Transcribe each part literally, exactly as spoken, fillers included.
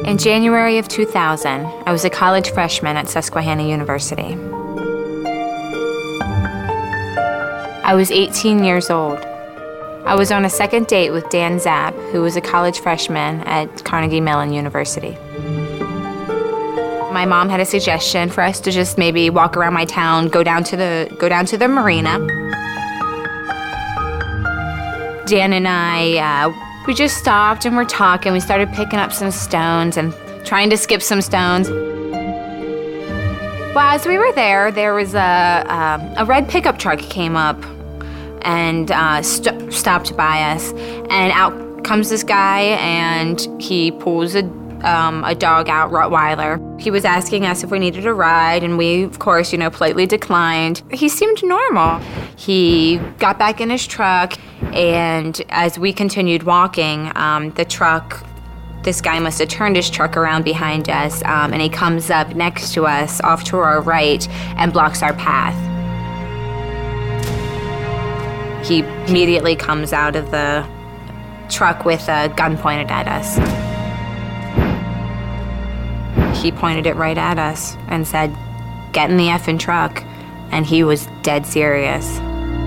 In January of two thousand, I was a college freshman at Susquehanna University. I was eighteen years old. I was on a second date with Dan Zapp, who was a college freshman at Carnegie Mellon University. My mom had a suggestion for us to just maybe walk around my town, go down to the, go down to the marina. Dan and I, uh, we just stopped and we're talking. We started picking up some stones and trying to skip some stones. Well, as we were there, there was a, um, a red pickup truck came up and uh, st- stopped by us. And out comes this guy and he pulls a, um, a dog out, Rottweiler. He was asking us if we needed a ride, and we, of course, you know, politely declined. He seemed normal. He got back in his truck, and as we continued walking, um, the truck, this guy must have turned his truck around behind us, um, and he comes up next to us, off to our right, and blocks our path. He immediately comes out of the truck with a gun pointed at us. He pointed it right at us and said, "Get in the effing truck," and he was dead serious.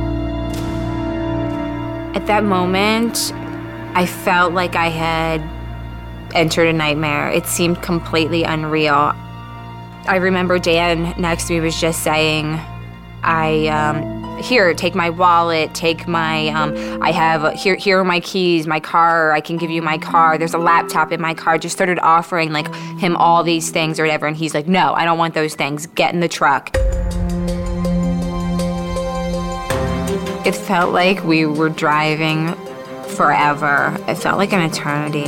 At that moment, I felt like I had entered a nightmare. It seemed completely unreal. I remember Dan next to me was just saying, I, um, here, take my wallet, take my, um, I have, here, here are my keys, my car, I can give you my car, there's a laptop in my car. Just started offering like him all these things or whatever, and he's like, "No, I don't want those things, get in the truck." It felt like we were driving forever. It felt like an eternity.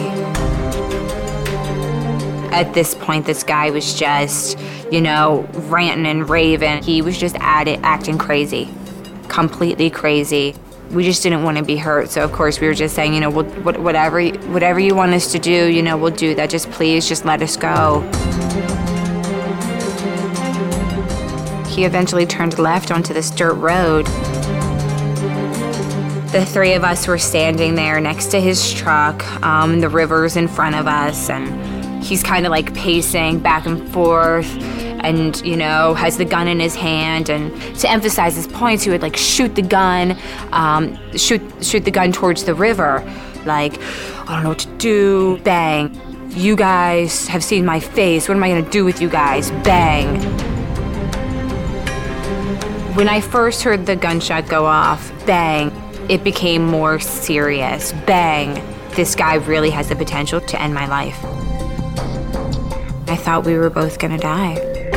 At this point, this guy was just, you know, ranting and raving. He was just at it, acting crazy, completely crazy. We just didn't want to be hurt, so of course we were just saying, you know, we'll, whatever, whatever you want us to do, you know, we'll do that. Just please, just let us go. He eventually turned left onto this dirt road. The three of us were standing there next to his truck. Um, the river's in front of us, and he's kind of like pacing back and forth and, you know, has the gun in his hand. And to emphasize his points, he would like shoot the gun, um, shoot, shoot the gun towards the river. Like, "I don't know what to do." Bang. "You guys have seen my face. What am I gonna do with you guys?" Bang. When I first heard the gunshot go off, bang, it became more serious. Bang. This guy really has the potential to end my life. I thought we were both gonna die.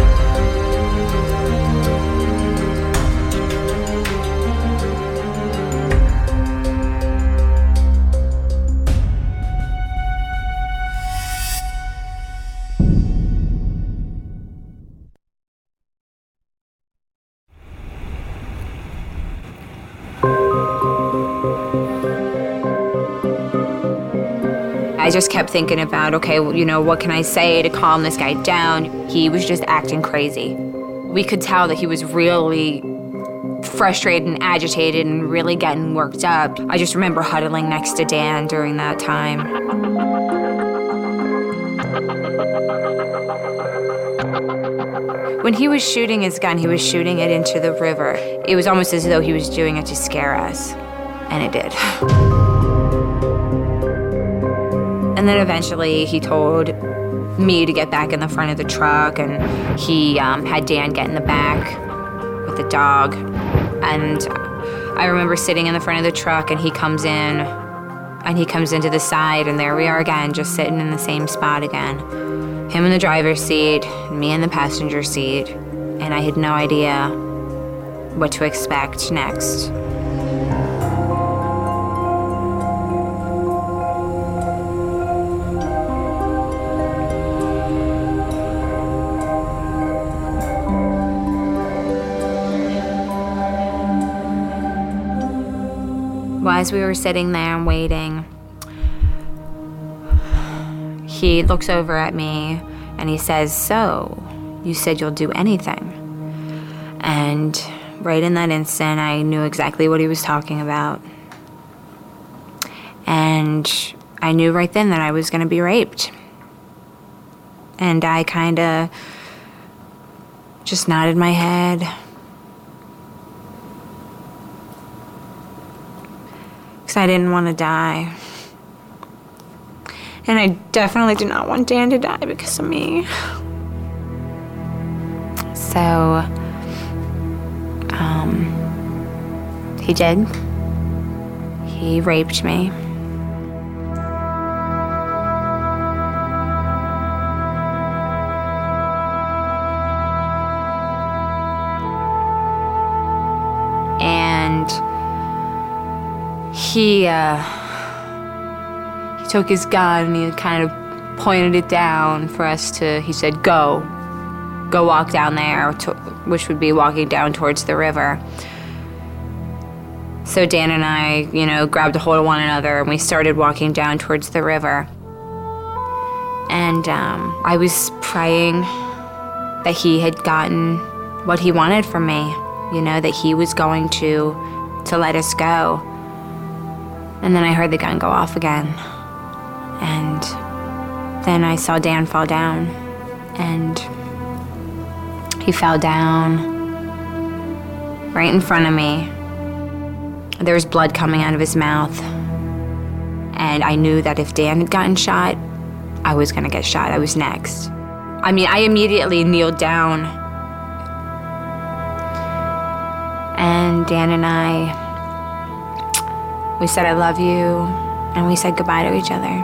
I just kept thinking about, okay, you know, what can I say to calm this guy down? He was just acting crazy. We could tell that he was really frustrated and agitated and really getting worked up. I just remember huddling next to Dan during that time. When he was shooting his gun, he was shooting it into the river. It was almost as though he was doing it to scare us, and it did. And then eventually he told me to get back in the front of the truck, and he um, had Dan get in the back with the dog. And I remember sitting in the front of the truck, and he comes in, and he comes into the side, and there we are again, just sitting in the same spot again. Him in the driver's seat, me in the passenger seat, and I had no idea what to expect next. Well, as we were sitting there and waiting, he looks over at me and he says, "So, you said you'll do anything." And right in that instant, I knew exactly what he was talking about. And I knew right then that I was going to be raped. And I kind of just nodded my head. Because I didn't want to die. And I definitely did not want Dan to die because of me. So, um, he did. He raped me. And he, uh, he took his gun and he kind of pointed it down for us to, he said, go. Go walk down there, to, which would be walking down towards the river. So Dan and I, you know, grabbed a hold of one another and we started walking down towards the river. And um, I was praying that he had gotten what he wanted from me, you know, that he was going to, to let us go. And then I heard the gun go off again. And then I saw Dan fall down. And he fell down right in front of me. There was blood coming out of his mouth. And I knew that if Dan had gotten shot, I was gonna get shot. I was next. I mean, I immediately kneeled down. And Dan and I, we said, I love you, and we said goodbye to each other.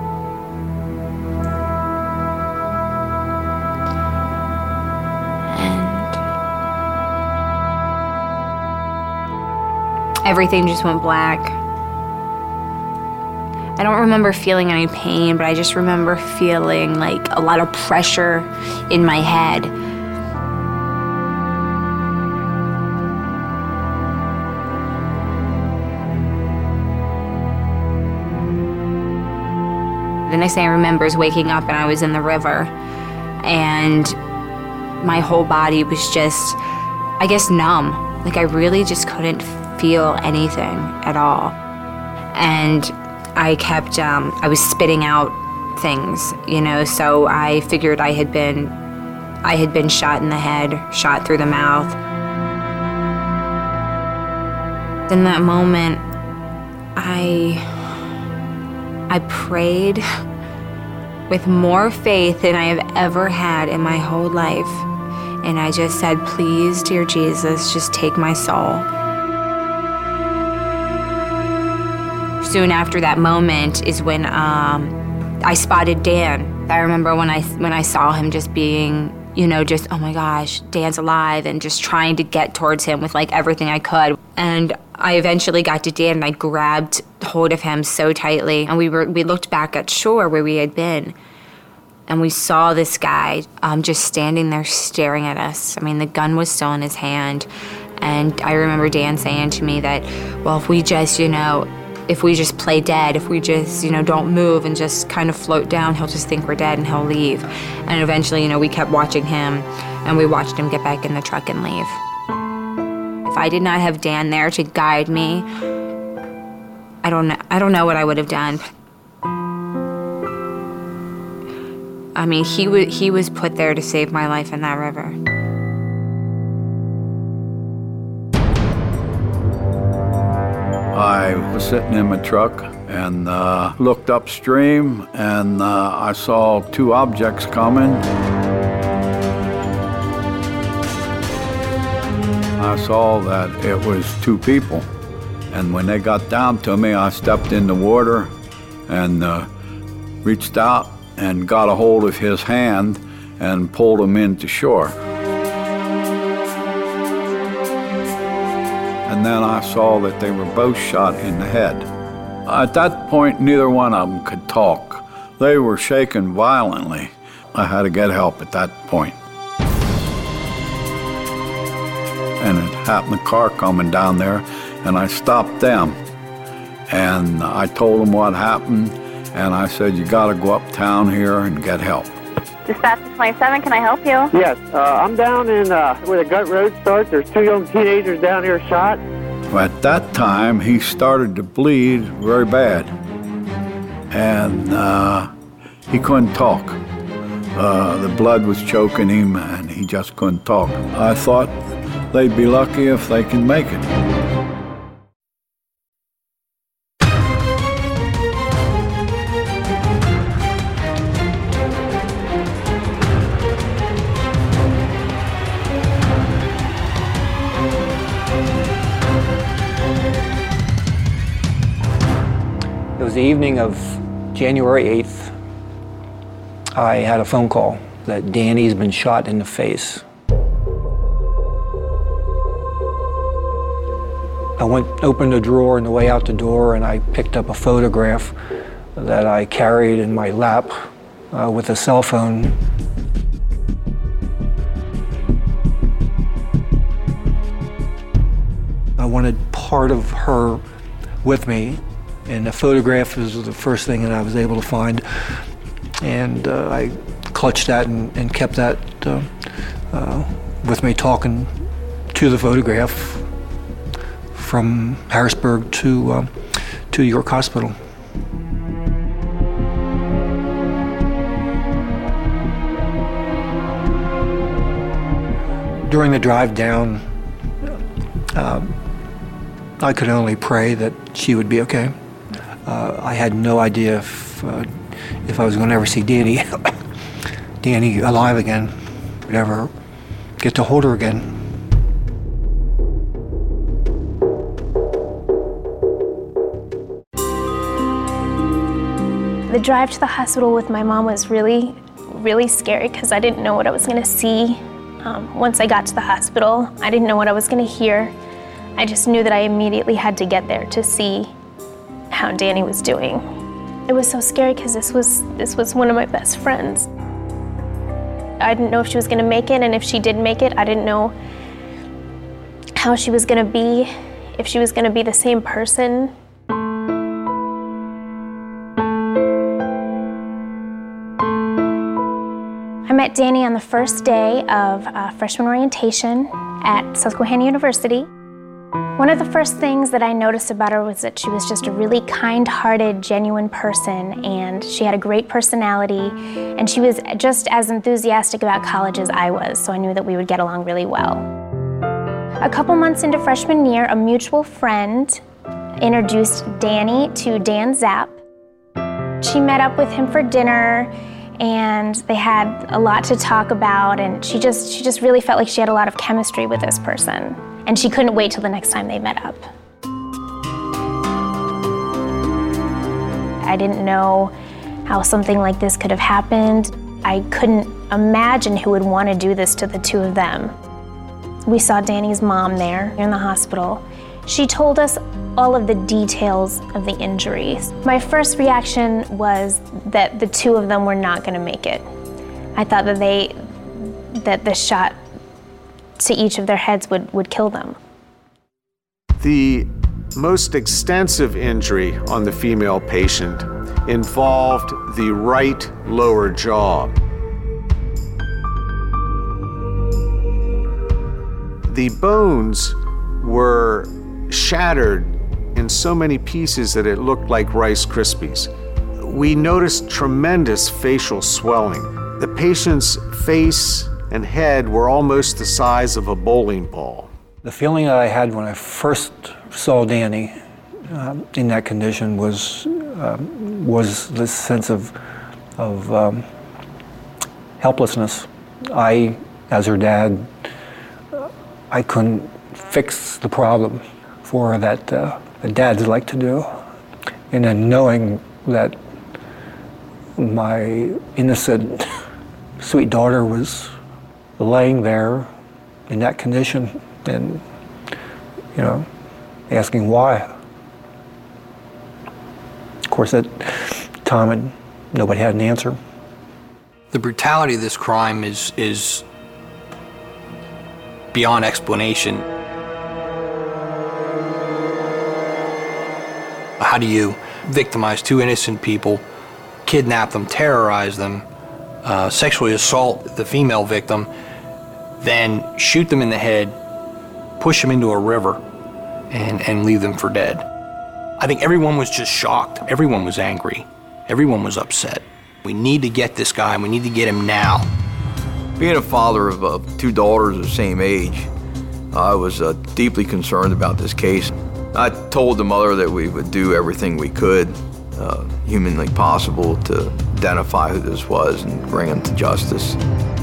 Everything just went black. I don't remember feeling any pain, but I just remember feeling like a lot of pressure in my head. The next thing I remember is waking up and I was in the river, and my whole body was just, I guess, numb. Like I really just couldn't feel anything at all. And I kept, um, I was spitting out things, you know, so I figured I had been, I had been shot in the head, shot through the mouth. In that moment, I, I prayed with more faith than I have ever had in my whole life. And I just said, please, dear Jesus, just take my soul. Soon after that moment is when um, I spotted Dan. I remember when I when I saw him just being, you know, just, oh my gosh, Dan's alive, and just trying to get towards him with like everything I could. And I eventually got to Dan and I grabbed hold of him so tightly, and we were we looked back at shore where we had been, and we saw this guy um, just standing there staring at us. I mean, the gun was still in his hand, and I remember Dan saying to me that, well, if we just, you know, if we just play dead, if we just, you know, don't move and just kind of float down, he'll just think we're dead and he'll leave. And eventually, you know, we kept watching him, and we watched him get back in the truck and leave. If I did not have Dan there to guide me, I don't know, I don't know what I would have done. I mean, he, w- he was put there to save my life in that river. I was sitting in my truck and uh, looked upstream, and uh, I saw two objects coming. I saw that it was two people, and when they got down to me, I stepped in the water and uh, reached out and got a hold of his hand and pulled him into shore. And then I saw that they were both shot in the head. At that point, neither one of them could talk. They were shaking violently. I had to get help at that point. And it happened, the car coming down there, and I stopped them. And I told them what happened, and I said, you gotta go uptown here and get help. Dispatch twenty-seven, can I help you? Yes, uh, I'm down in uh, where the Gut Road starts. There's two young teenagers down here shot. At that time, he started to bleed very bad, and uh, he couldn't talk. Uh, the blood was choking him, and he just couldn't talk. I thought they'd be lucky if they can make it. It was the evening of January eighth. I had a phone call that Danny's been shot in the face. I went, opened a drawer on the way out the door, and I picked up a photograph that I carried in my lap uh, with a cell phone. I wanted part of her with me, and the photograph was the first thing that I was able to find. And uh, I clutched that and, and kept that uh, uh, with me, talking to the photograph from Harrisburg to, uh, to York Hospital. During the drive down, uh, I could only pray that she would be okay. Uh, I had no idea if uh, if I was going to ever see Danny, Danny alive again, would ever get to hold her again. The drive to the hospital with my mom was really, really scary because I didn't know what I was going to see. Um, once I got to the hospital, I didn't know what I was going to hear. I just knew that I immediately had to get there to see how Danny was doing. It was so scary because this was, this was one of my best friends. I didn't know if she was gonna make it, and if she did make it, I didn't know how she was gonna be, if she was gonna be the same person. I met Danny on the first day of uh, freshman orientation at Susquehanna University. One of the first things that I noticed about her was that she was just a really kind-hearted, genuine person, and she had a great personality, and she was just as enthusiastic about college as I was, so I knew that we would get along really well. A couple months into freshman year, a mutual friend introduced Danny to Dan Zapp. She met up with him for dinner, and they had a lot to talk about, and she just, she just really felt like she had a lot of chemistry with this person. And she couldn't wait till the next time they met up. I didn't know how something like this could have happened. I couldn't imagine who would want to do this to the two of them. We saw Danny's mom there in the hospital. She told us all of the details of the injuries. My first reaction was that the two of them were not going to make it. I thought that they, that the shot to each of their heads would, would kill them. The most extensive injury on the female patient involved the right lower jaw. The bones were shattered in so many pieces that it looked like Rice Krispies. We noticed tremendous facial swelling. The patient's face and head were almost the size of a bowling ball. The feeling that I had when I first saw Danny uh, in that condition was uh, was this sense of of um, helplessness. I, as her dad, I couldn't fix the problem for her that uh, the dads like to do, and then knowing that my innocent, sweet daughter was laying there in that condition and, you know, asking why. Of course, at the time, nobody had an answer. The brutality of this crime is, is beyond explanation. How do you victimize two innocent people, kidnap them, terrorize them, uh, sexually assault the female victim, then shoot them in the head, push them into a river, and, and leave them for dead? I think everyone was just shocked. Everyone was angry. Everyone was upset. We need to get this guy, and we need to get him now. Being a father of, of two daughters of the same age, I was uh, deeply concerned about this case. I told the mother that we would do everything we could, uh, humanly possible, to identify who this was and bring him to justice.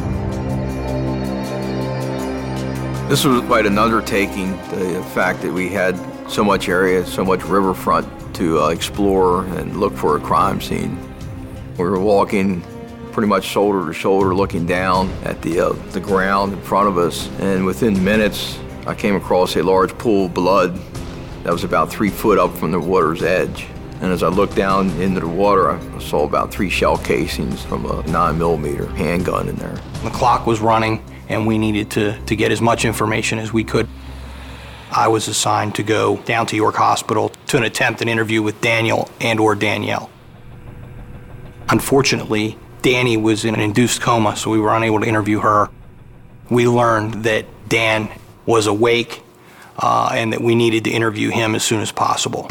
This was quite an undertaking, the fact that we had so much area, so much riverfront to uh, explore and look for a crime scene. We were walking pretty much shoulder to shoulder, looking down at the, uh, the ground in front of us, and within minutes, I came across a large pool of blood that was about three foot up from the water's edge. And as I looked down into the water, I saw about three shell casings from a nine millimeter handgun in there. The clock was running, and we needed to, to get as much information as we could. I was assigned to go down to York Hospital to an attempt an interview with Daniel and or Danielle. Unfortunately, Danny was in an induced coma, so we were unable to interview her. We learned that Dan was awake uh, and that we needed to interview him as soon as possible.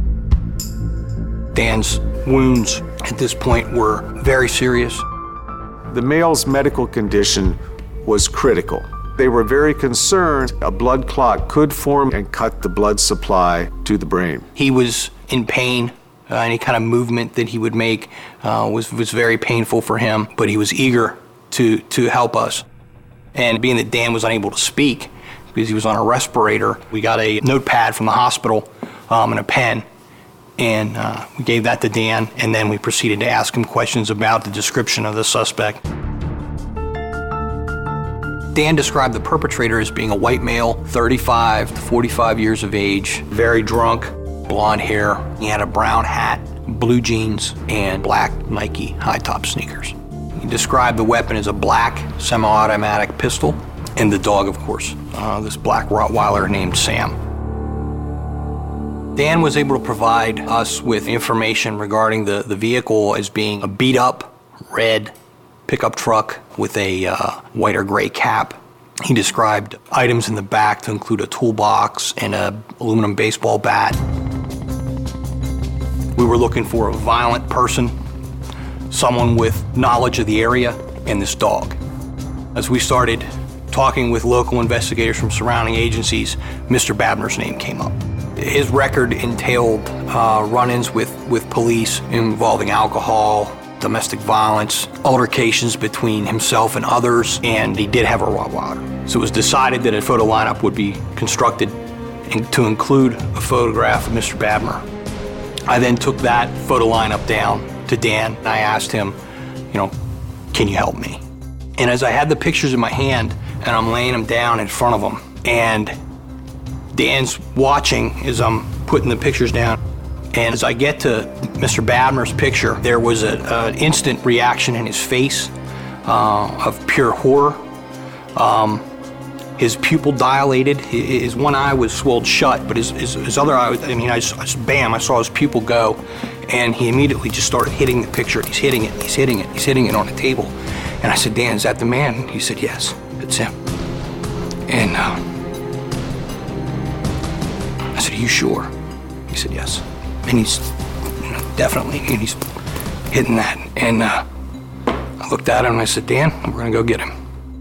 Dan's wounds at this point were very serious. The male's medical condition was critical. They were very concerned a blood clot could form and cut the blood supply to the brain. He was in pain. Uh, any kind of movement that he would make uh, was, was very painful for him, but he was eager to, to help us. And being that Dan was unable to speak because he was on a respirator, we got a notepad from the hospital um, and a pen, and uh, we gave that to Dan, and then we proceeded to ask him questions about the description of the suspect. Dan described the perpetrator as being a white male, thirty-five to forty-five years of age, very drunk, blonde hair. He had a brown hat, blue jeans, and black Nike high-top sneakers. He described the weapon as a black semi-automatic pistol, and the dog, of course, uh, this black Rottweiler named Sam. Dan was able to provide us with information regarding the, the vehicle as being a beat-up, red pickup truck with a uh, white or gray cap. He described items in the back to include a toolbox and an aluminum baseball bat. We were looking for a violent person, someone with knowledge of the area, and this dog. As we started talking with local investigators from surrounding agencies, Mister Babner's name came up. His record entailed uh, run-ins with, with police involving alcohol, domestic violence, altercations between himself and others, and he did have a Rottweiler. So it was decided that a photo lineup would be constructed in, to include a photograph of Mister Babner. I then took that photo lineup down to Dan, and I asked him, you know, can you help me? And as I had the pictures in my hand, and I'm laying them down in front of him, and Dan's watching as I'm putting the pictures down, and as I get to Mister Babner's picture, there was an instant reaction in his face uh, of pure horror. Um, his pupil dilated, his one eye was swelled shut, but his, his, his other eye, I mean, I just, I just, bam, I saw his pupil go, and he immediately just started hitting the picture. He's hitting it, he's hitting it, he's hitting it on the table. And I said, Dan, is that the man? He said, yes, it's him. And uh, I said, are you sure? He said, yes. And he's, you know, definitely, and he's hitting that. And uh, I looked at him and I said, Dan, we're gonna go get him.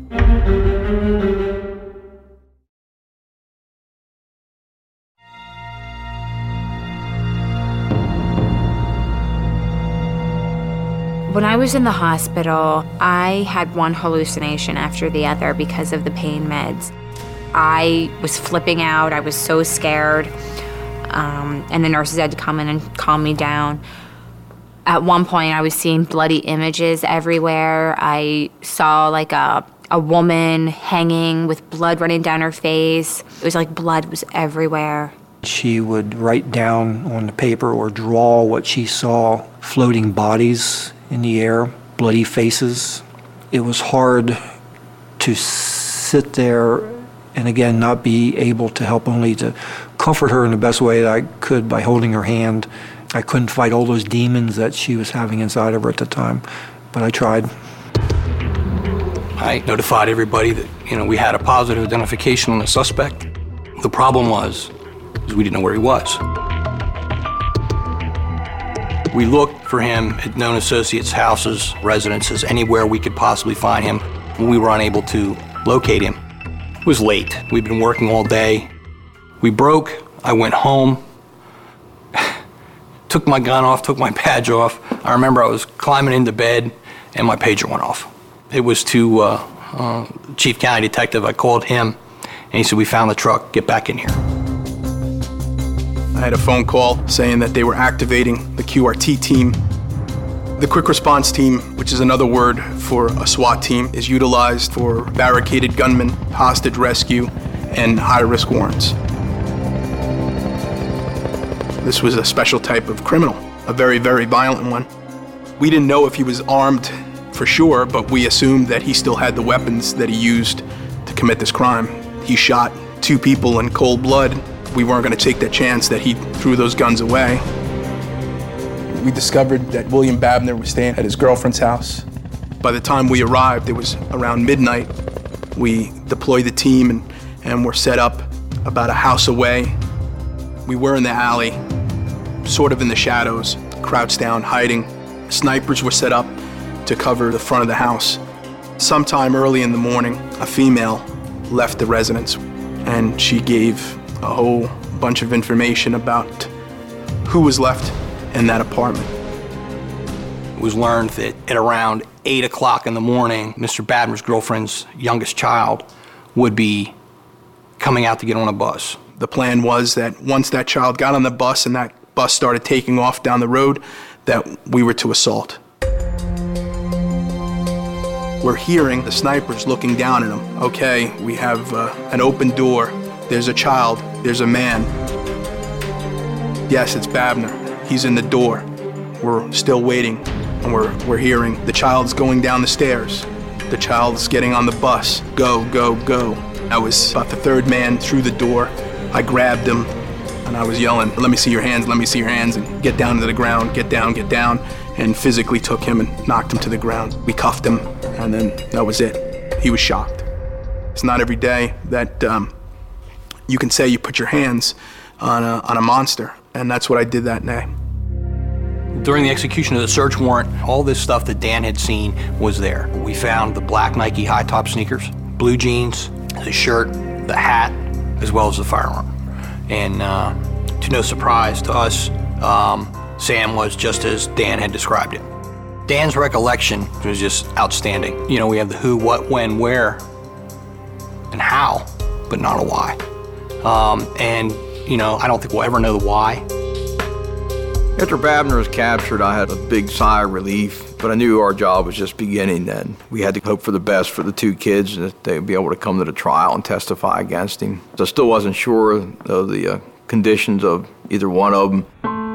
When I was in the hospital, I had one hallucination after the other because of the pain meds. I was flipping out, I was so scared, um, and the nurses had to come in and calm me down. At one point, I was seeing bloody images everywhere. I saw like a, a woman hanging with blood running down her face. It was like blood was everywhere. She would write down on the paper or draw what she saw, floating bodies in the air, bloody faces. It was hard to sit there and again not be able to help, only to comfort her in the best way that I could by holding her hand. I couldn't fight all those demons that she was having inside of her at the time, but I tried. I notified everybody that, you know, we had a positive identification on the suspect. The problem was, is we didn't know where he was. We looked for him at known associates' houses, residences, anywhere we could possibly find him. We were unable to locate him. It was late. We'd been working all day. We broke. I went home, took my gun off, took my badge off. I remember I was climbing into bed and my pager went off. It was to uh, uh, Chief County Detective. I called him and he said, "We found the truck, get back in here." I had a phone call saying that they were activating the Q R T team. The quick response team, which is another word for a SWAT team, is utilized for barricaded gunmen, hostage rescue, and high-risk warrants. This was a special type of criminal, a very, very violent one. We didn't know if he was armed for sure, but we assumed that he still had the weapons that he used to commit this crime. He shot two people in cold blood. We weren't going to take that chance that he threw those guns away. We discovered that William Babner was staying at his girlfriend's house. By the time we arrived, it was around midnight. We deployed the team and, and were set up about a house away. We were in the alley, sort of in the shadows, crouched down, hiding. Snipers were set up to cover the front of the house. Sometime early in the morning, a female left the residence, and she gave a whole bunch of information about who was left in that apartment. It was learned that at around eight o'clock in the morning, Mister Babner's girlfriend's youngest child would be coming out to get on a bus. The plan was that once that child got on the bus and that bus started taking off down the road, that we were to assault. We're hearing the snipers looking down at him. Okay, we have uh, an open door. There's a child, there's a man. Yes, it's Babner. He's in the door. We're still waiting, and we're, we're hearing the child's going down the stairs. The child's getting on the bus. Go, go, go. I was about the third man through the door. I grabbed him, and I was yelling, "Let me see your hands, let me see your hands," and get down to the ground, get down, get down, and physically took him and knocked him to the ground. We cuffed him, and then that was it. He was shocked. It's not every day that um, you can say you put your hands on a, on a monster, and that's what I did that day. During the execution of the search warrant, all this stuff that Dan had seen was there. We found the black Nike high-top sneakers, blue jeans, the shirt, the hat, as well as the firearm. And uh, to no surprise to us, um, Sam was just as Dan had described it. Dan's recollection was just outstanding. You know, we have the who, what, when, where, and how, but not a why. Um, and, you know, I don't think we'll ever know the why. After Babner was captured, I had a big sigh of relief, but I knew our job was just beginning then. We had to hope for the best for the two kids, that they'd be able to come to the trial and testify against him. I still wasn't sure of the uh, conditions of either one of them.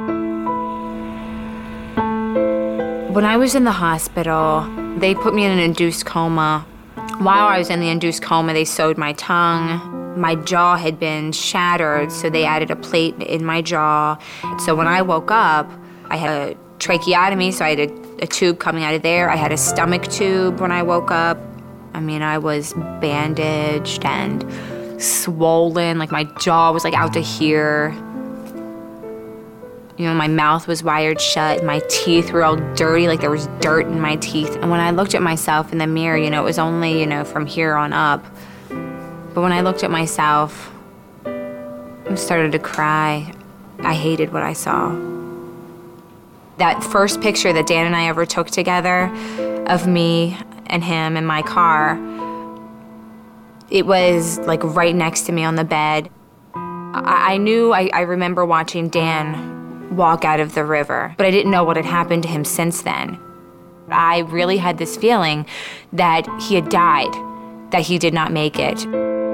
When I was in the hospital, they put me in an induced coma. While I was in the induced coma, they sewed my tongue. My jaw had been shattered, so they added a plate in my jaw. So when I woke up, I had a tracheotomy, so I had a, a tube coming out of there. I had a stomach tube when I woke up. I mean, I was bandaged and swollen, like my jaw was like out to here. You know, my mouth was wired shut, my teeth were all dirty, like there was dirt in my teeth. And when I looked at myself in the mirror, you know, it was only, you know, from here on up. But when I looked at myself, I started to cry. I hated what I saw. That first picture that Dan and I ever took together of me and him in my car, it was like right next to me on the bed. I, I knew, I, I remember watching Dan walk out of the river, but I didn't know what had happened to him since then. I really had this feeling that he had died, that he did not make it.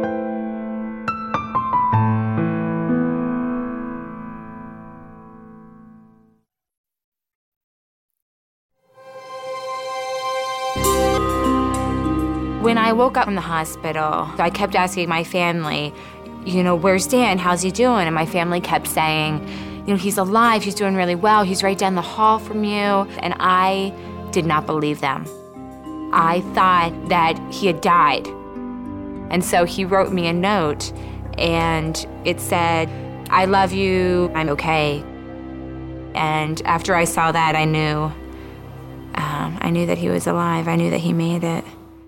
When I woke up from the hospital, I kept asking my family, you know, where's Dan? How's he doing? And my family kept saying, you know, he's alive, he's doing really well, he's right down the hall from you. And I did not believe them. I thought that he had died. And so he wrote me a note, and it said, I love you, I'm okay. And after I saw that, I knew, um, I knew that he was alive. I knew that he made it.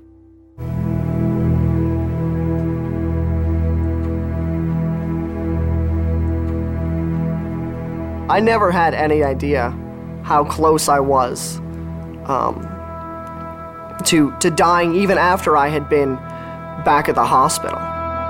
I never had any idea how close I was um, to, to dying even after I had been back at the hospital.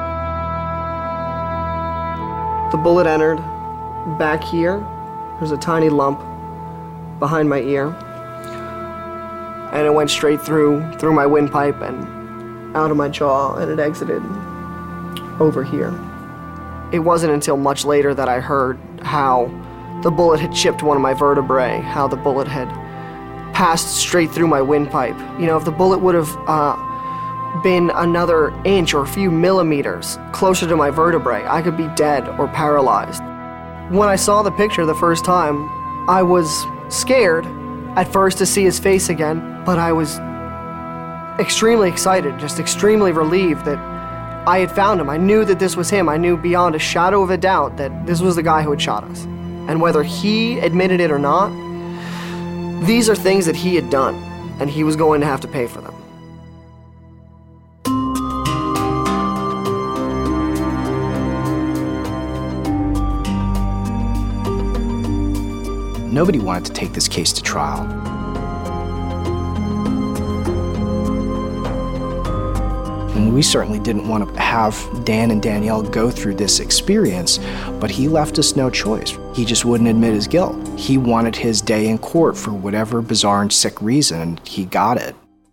The bullet entered back here. There's a tiny lump behind my ear. And it went straight through, through my windpipe and out of my jaw, and it exited over here. It wasn't until much later that I heard how the bullet had chipped one of my vertebrae, how the bullet had passed straight through my windpipe. You know, if the bullet would have uh, been another inch or a few millimeters closer to my vertebrae, I could be dead or paralyzed. When I saw the picture the first time, I was scared at first to see his face again, but I was extremely excited, just extremely relieved that I had found him. I knew that this was him. I knew beyond a shadow of a doubt that this was the guy who had shot us. And whether he admitted it or not, these are things that he had done, and he was going to have to pay for them. Nobody wanted to take this case to trial. And we certainly didn't want to have Dan and Danielle go through this experience, but he left us no choice. He just wouldn't admit his guilt. He wanted his day in court for whatever bizarre and sick reason, and he got it.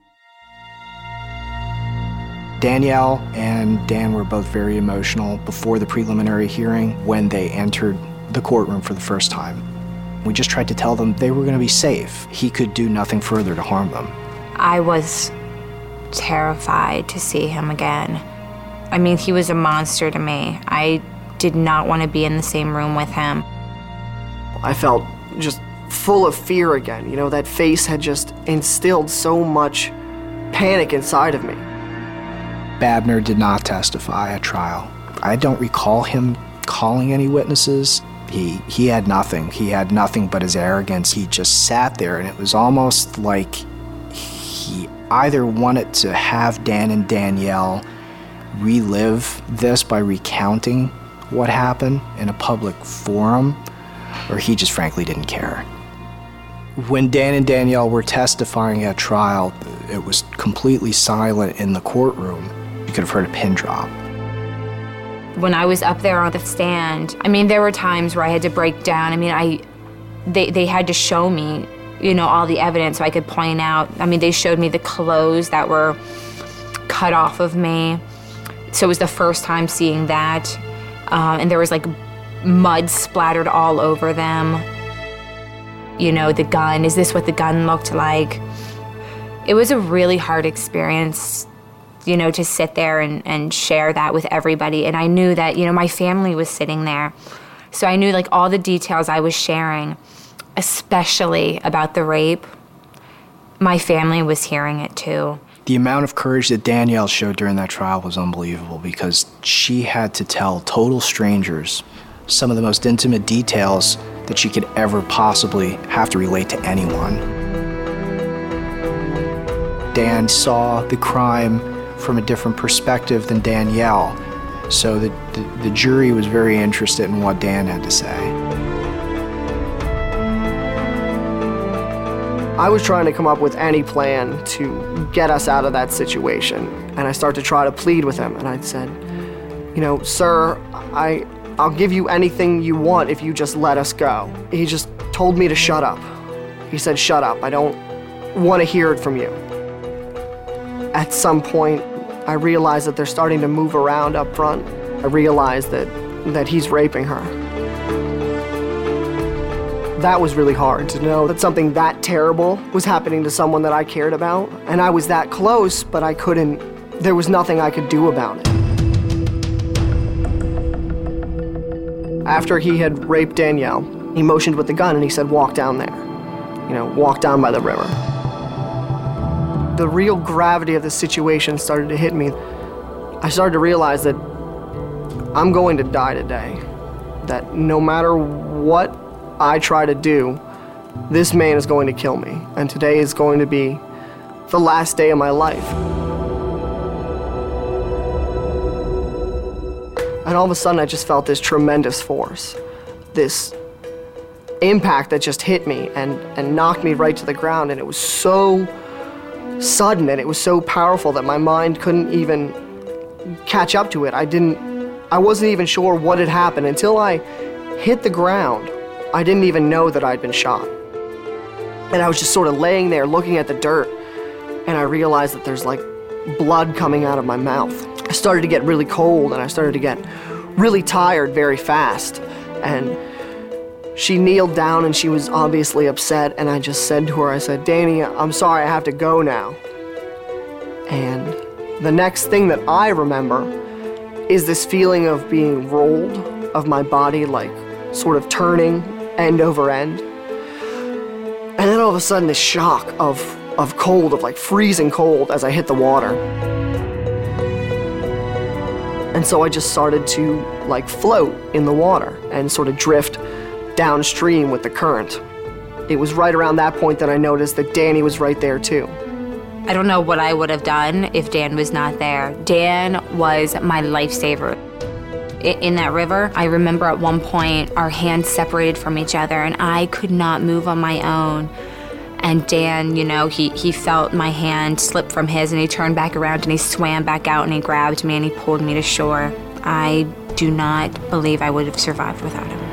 Danielle and Dan were both very emotional before the preliminary hearing when they entered the courtroom for the first time. We just tried to tell them they were going to be safe. He could do nothing further to harm them. I was terrified to see him again. I mean, he was a monster to me. I did not want to be in the same room with him. I felt just full of fear again. You know, that face had just instilled so much panic inside of me. Babner did not testify at trial. I don't recall him calling any witnesses. He, he had nothing. He had nothing but his arrogance. He just sat there, and it was almost like he either wanted to have Dan and Danielle relive this by recounting what happened in a public forum, or he just frankly didn't care. When Dan and Danielle were testifying at trial, it was completely silent in the courtroom. You could have heard a pin drop. When I was up there on the stand, I mean, there were times where I had to break down. I mean, I, they, they had to show me, you know, all the evidence so I could point out. I mean, they showed me the clothes that were cut off of me. So it was the first time seeing that. Um, and there was like mud splattered all over them. You know, the gun, is this what the gun looked like? It was a really hard experience, you know, to sit there and, and share that with everybody. And I knew that, you know, my family was sitting there. So I knew like all the details I was sharing, especially about the rape, my family was hearing it too. The amount of courage that Danielle showed during that trial was unbelievable because she had to tell total strangers some of the most intimate details that she could ever possibly have to relate to anyone. Dan saw the crime from a different perspective than Danielle, so the, the, the jury was very interested in what Dan had to say. I was trying to come up with any plan to get us out of that situation, and I started to try to plead with him, and I said, you know, sir, I, I'll give you anything you want if you just let us go. He just told me to shut up. He said, shut up, I don't want to hear it from you. At some point, I realized that they're starting to move around up front. I realized that, that he's raping her. That was really hard to know that something that terrible was happening to someone that I cared about. And I was that close, but I couldn't, there was nothing I could do about it. After he had raped Danielle, he motioned with the gun and he said, walk down there. You know, walk down by the river. The real gravity of the situation started to hit me. I started to realize that I'm going to die today. That no matter what I try to do, this man is going to kill me, and today is going to be the last day of my life. And all of a sudden, I just felt this tremendous force, this impact that just hit me and, and knocked me right to the ground, and it was so sudden and it was so powerful that my mind couldn't even catch up to it. I didn't, I wasn't even sure what had happened until I hit the ground. I didn't even know that I'd been shot. And I was just sort of laying there looking at the dirt, and I realized that there's like blood coming out of my mouth. I started to get really cold, and I started to get really tired very fast. And she kneeled down, and she was obviously upset, and I just said to her, I said, "Danny, I'm sorry, I have to go now." And the next thing that I remember is this feeling of being rolled, of my body like sort of turning end over end. And then all of a sudden this shock of, of cold, of like freezing cold as I hit the water. And so I just started to like float in the water and sort of drift downstream with the current. It was right around that point that I noticed that Danny was right there too. I don't know what I would have done if Dan was not there. Dan was my lifesaver. In that river, I remember at one point our hands separated from each other and I could not move on my own. And Dan, you know, he, he felt my hand slip from his and he turned back around and he swam back out and he grabbed me and he pulled me to shore. I do not believe I would have survived without him.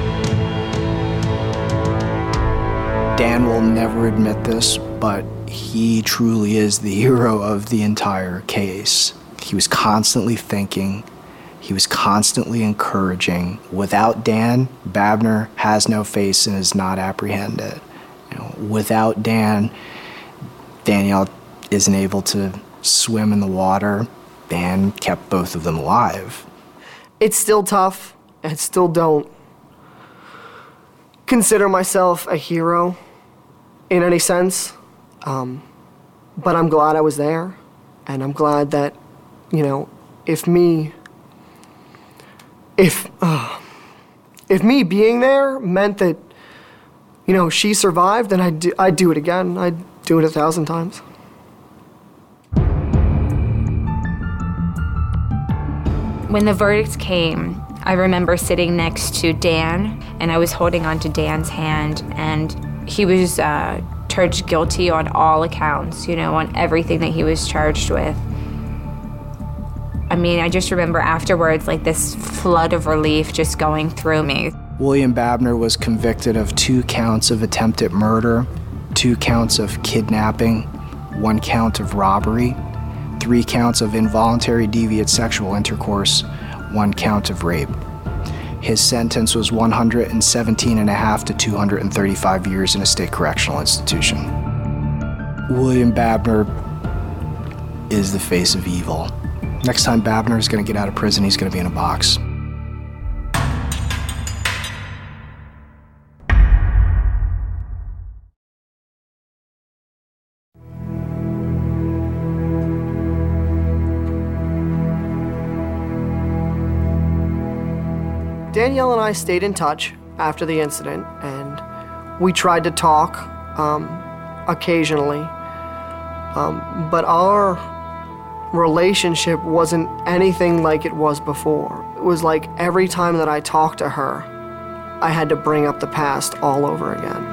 Dan will never admit this, but he truly is the hero of the entire case. He was constantly thinking. He was constantly encouraging. Without Dan, Babner has no face and is not apprehended. You know, without Dan, Danielle isn't able to swim in the water. Dan kept both of them alive. It's still tough. I still don't consider myself a hero in any sense. Um, but I'm glad I was there. And I'm glad that, you know, if me... If, uh, if me being there meant that, you know, she survived, then I'd do, I'd do it again. I'd do it a thousand times. When the verdict came, I remember sitting next to Dan, and I was holding onto Dan's hand, and he was uh, charged guilty on all accounts, you know, on everything that he was charged with. I mean, I just remember afterwards, like this flood of relief just going through me. William Babner was convicted of two counts of attempted murder, two counts of kidnapping, one count of robbery, three counts of involuntary deviant sexual intercourse, one count of rape. His sentence was one hundred seventeen and a half to two hundred thirty-five years in a state correctional institution. William Babner is the face of evil. Next time Babner is going to get out of prison, he's going to be in a box. Danielle and I stayed in touch after the incident, and we tried to talk um, occasionally, um, but our relationship wasn't anything like it was before. It was like every time that I talked to her, I had to bring up the past all over again.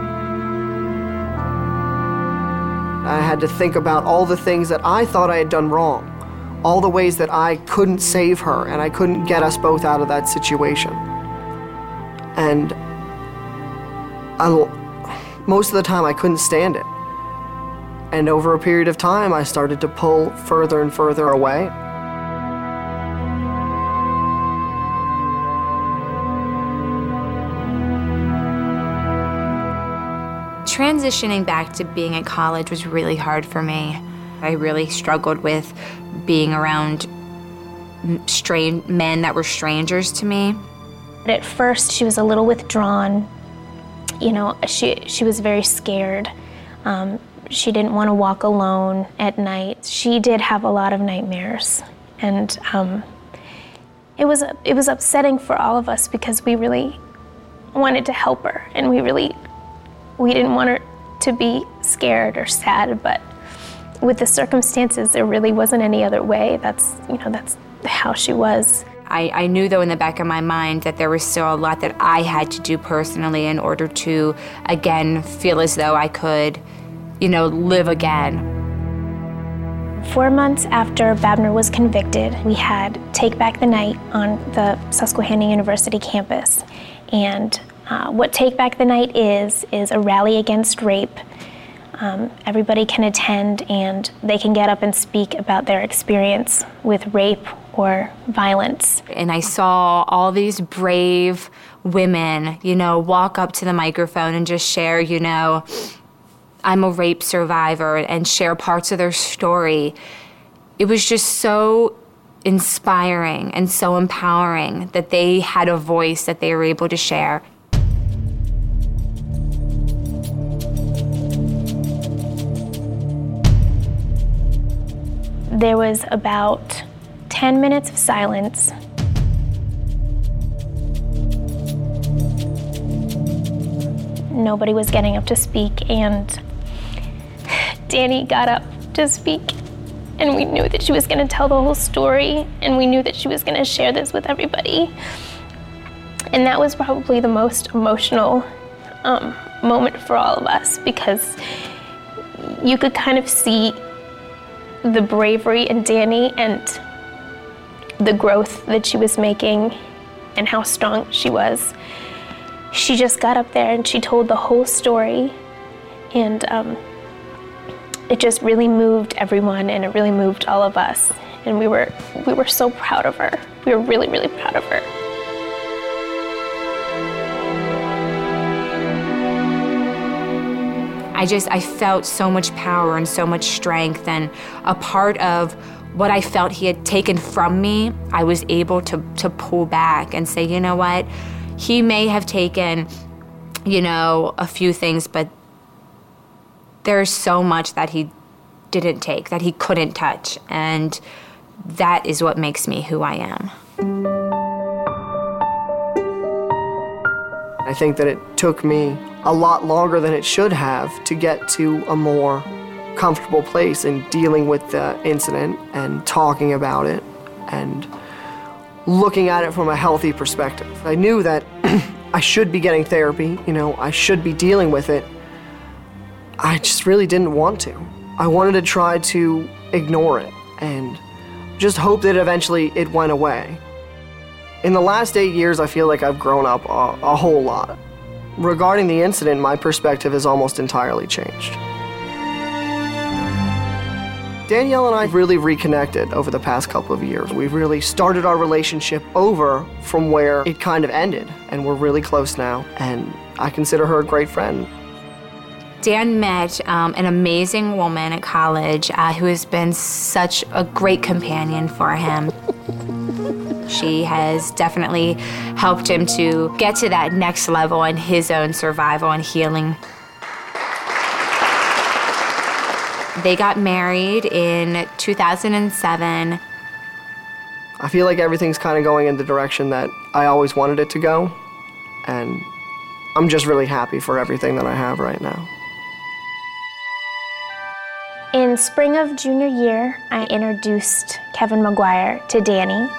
I had to think about all the things that I thought I had done wrong, all the ways that I couldn't save her and I couldn't get us both out of that situation. And I, most of the time I couldn't stand it. And over a period of time, I started to pull further and further away. Transitioning back to being at college was really hard for me. I really struggled with being around strange men that were strangers to me. At first, she was a little withdrawn. You know, she, she was very scared. Um, She didn't want to walk alone at night. She did have a lot of nightmares. And um, it was, it was upsetting for all of us because we really, wanted to help her, and we really, we didn't want her to be scared or sad, but with the circumstances, there really wasn't any other way. That's, you know, that's how she was. I, I knew, though, in the back of my mind that there was still a lot that I had to do personally in order to, again, feel as though I could, you know, live again. Four months after Babner was convicted, we had Take Back the Night on the Susquehanna University campus. And uh, what Take Back the Night is, is a rally against rape. Um, everybody can attend, and they can get up and speak about their experience with rape or violence. And I saw all these brave women, you know, walk up to the microphone and just share, you know, I'm a rape survivor, and share parts of their story. It was just so inspiring and so empowering that they had a voice that they were able to share. There was about ten minutes of silence. Nobody was getting up to speak, and Danny got up to speak, and we knew that she was going to tell the whole story, and we knew that she was going to share this with everybody. And that was probably the most emotional um, moment for all of us, because you could kind of see the bravery in Danny and the growth that she was making and how strong she was. She just got up there and she told the whole story, and um, it just really moved everyone, and it really moved all of us. And we were we were so proud of her. We were really, really proud of her. I just, I felt so much power and so much strength, and a part of what I felt he had taken from me, I was able to, to pull back and say, you know what, he may have taken, you know, a few things, but there's so much that he didn't take, that he couldn't touch, and that is what makes me who I am. I think that it took me a lot longer than it should have to get to a more comfortable place in dealing with the incident and talking about it and looking at it from a healthy perspective. I knew that I should be getting therapy, you know, I should be dealing with it. I just really didn't want to. I wanted to try to ignore it and just hope that eventually it went away. In the last eight years, I feel like I've grown up a, a whole lot. Regarding the incident, my perspective has almost entirely changed. Danielle and I really reconnected over the past couple of years. We've really started our relationship over from where it kind of ended, and we're really close now, and I consider her a great friend. Dan met um, an amazing woman at college uh, who has been such a great companion for him. She has definitely helped him to get to that next level in his own survival and healing. They got married in two thousand seven. I feel like everything's kind of going in the direction that I always wanted it to go, and I'm just really happy for everything that I have right now. In spring of junior year, I introduced Kevin McGuire to Danny.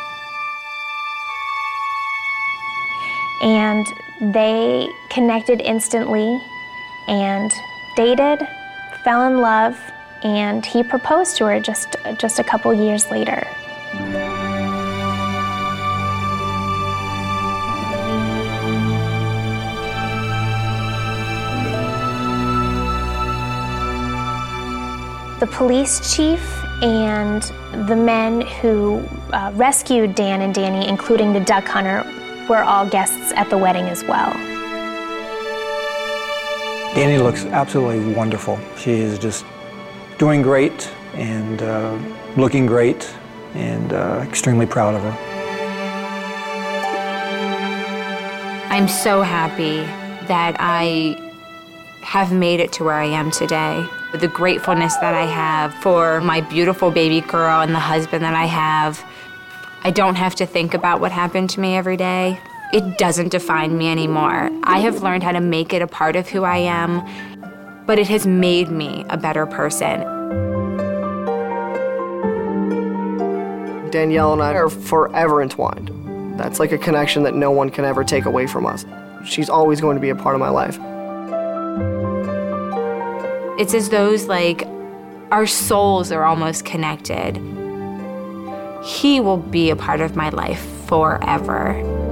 And they connected instantly and dated, fell in love, and he proposed to her just, just a couple years later. The police chief and the men who uh, rescued Dan and Danny, including the duck hunter, were all guests at the wedding as well. Danny looks absolutely wonderful. She is just doing great and uh, looking great, and uh, extremely proud of her. I'm so happy that I have made it to where I am today. The gratefulness that I have for my beautiful baby girl and the husband that I have. I don't have to think about what happened to me every day. it doesn't define me anymore. I have learned how to make it a part of who I am, but it has made me a better person. Danielle and I are forever entwined. That's like a connection that no one can ever take away from us. She's always going to be a part of my life. It's as those, like, our souls are almost connected. He will be a part of my life forever.